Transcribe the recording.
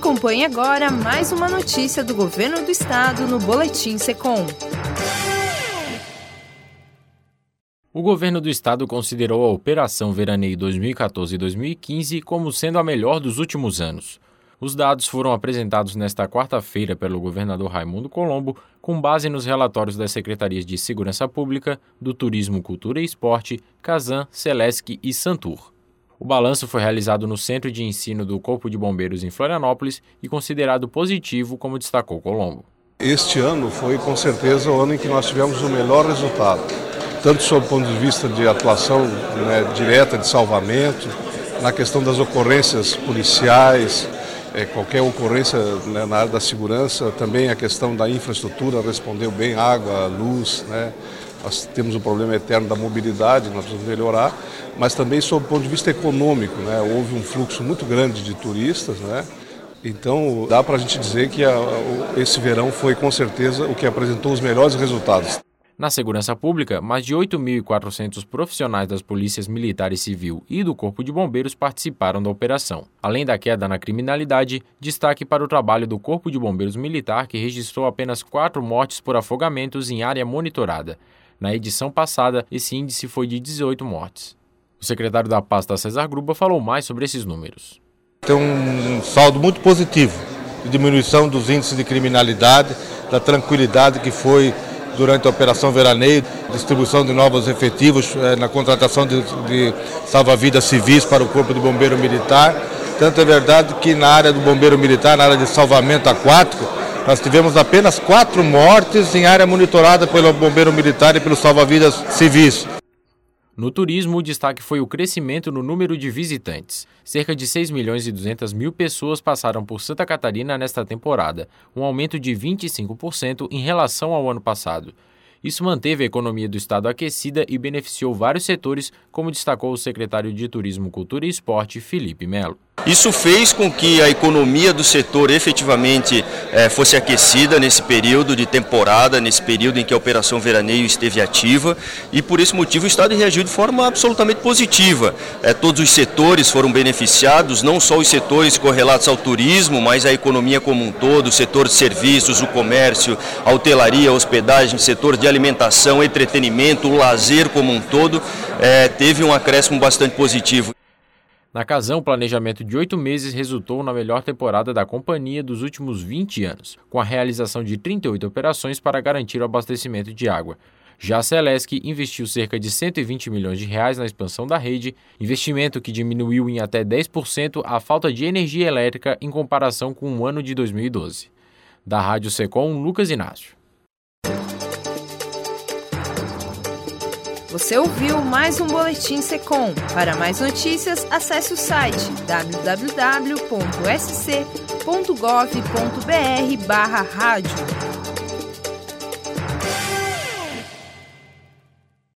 Acompanhe agora mais uma notícia do Governo do Estado no Boletim SECOM. O Governo do Estado considerou a Operação Veraneio 2014 e 2015 como sendo a melhor dos últimos anos. Os dados foram apresentados nesta quarta-feira pelo governador Raimundo Colombo, com base nos relatórios das Secretarias de Segurança Pública, do Turismo, Cultura e Esporte, Casan, Celesc e Santur. O balanço foi realizado no Centro de Ensino do Corpo de Bombeiros em Florianópolis e considerado positivo, como destacou Colombo. Este ano foi com certeza o ano em que nós tivemos o melhor resultado, tanto sob o ponto de vista de atuação direta de salvamento, na questão das ocorrências policiais, qualquer ocorrência na área da segurança, também a questão da infraestrutura respondeu bem, água, luz, Nós temos o problema eterno da mobilidade, nós precisamos melhorar, mas também sob o ponto de vista econômico, houve um fluxo muito grande de turistas, Então dá para a gente dizer que esse verão foi com certeza o que apresentou os melhores resultados. Na segurança pública, mais de 8.400 profissionais das polícias militar e civil e do Corpo de Bombeiros participaram da operação. Além da queda na criminalidade, destaque para o trabalho do Corpo de Bombeiros Militar, que registrou apenas 4 mortes por afogamentos em área monitorada. Na edição passada, esse índice foi de 18 mortes. O secretário da pasta, César Gruba, falou mais sobre esses números. Tem um saldo muito positivo de diminuição dos índices de criminalidade, da tranquilidade que foi durante a Operação Veraneio, distribuição de novos efetivos, na contratação de salva-vidas civis para o Corpo de Bombeiro Militar. Tanto é verdade que na área do Bombeiro Militar, na área de salvamento aquático, nós tivemos apenas 4 mortes em área monitorada pelo Bombeiro Militar e pelos salva-vidas civis. No turismo, o destaque foi o crescimento no número de visitantes. Cerca de 6.200.000 pessoas passaram por Santa Catarina nesta temporada, um aumento de 25% em relação ao ano passado. Isso manteve a economia do estado aquecida e beneficiou vários setores, como destacou o secretário de Turismo, Cultura e Esporte, Felipe Melo. Isso fez com que a economia do setor efetivamente fosse aquecida nesse período de temporada, nesse período em que a Operação Veraneio esteve ativa, e por esse motivo o Estado reagiu de forma absolutamente positiva. Todos os setores foram beneficiados, não só os setores correlatos ao turismo, mas a economia como um todo, o setor de serviços, o comércio, a hotelaria, a hospedagem, o setor de alimentação, entretenimento, o lazer como um todo, teve um acréscimo bastante positivo. Na Casan, o planejamento de 8 meses resultou na melhor temporada da companhia dos últimos 20 anos, com a realização de 38 operações para garantir o abastecimento de água. Já a Celesc investiu cerca de R$120 milhões na expansão da rede, investimento que diminuiu em até 10% a falta de energia elétrica em comparação com o ano de 2012. Da Rádio SECOM, Lucas Inácio. Você ouviu mais um Boletim SECOM. Para mais notícias, acesse o site www.sc.gov.br/rádio.